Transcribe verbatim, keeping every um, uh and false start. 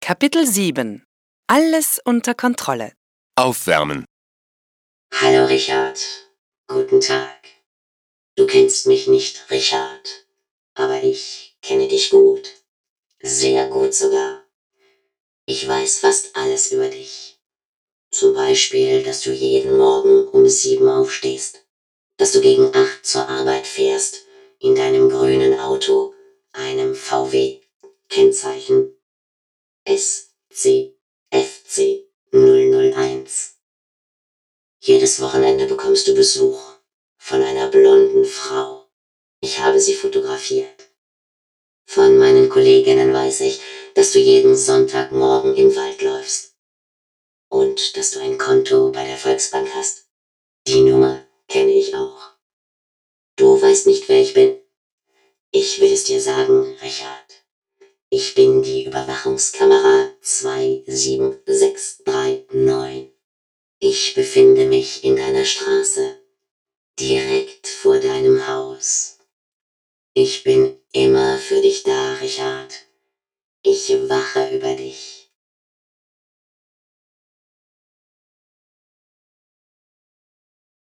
Kapitel sieben. Alles unter Kontrolle. Aufwärmen. Hallo Richard, guten Tag. Du kennst mich nicht, Richard, aber ich kenne dich gut, sehr gut sogar. Ich weiß fast alles über dich. Zum Beispiel, dass du jeden Morgen um sieben aufstehst, dass du gegen acht zur Arbeit fährst, in deinem grünen Auto, einem V W, Kennzeichen S C F C null null eins. Jedes Wochenende bekommst du Besuch von einer blonden Frau. Ich habe sie fotografiert. Von meinen Kolleginnen weiß ich, dass du jeden Sonntagmorgen im Wald läufst. Und dass du ein Konto bei der Volksbank hast. Die Nummer kenne ich auch. Du weißt nicht, wer ich bin? Ich will es dir sagen, Richard. Ich bin die Überwachungskamera zwei sieben sechs drei neun. Ich befinde mich in deiner Straße, direkt vor deinem Haus. Ich bin immer für dich da, Richard. Ich wache über dich.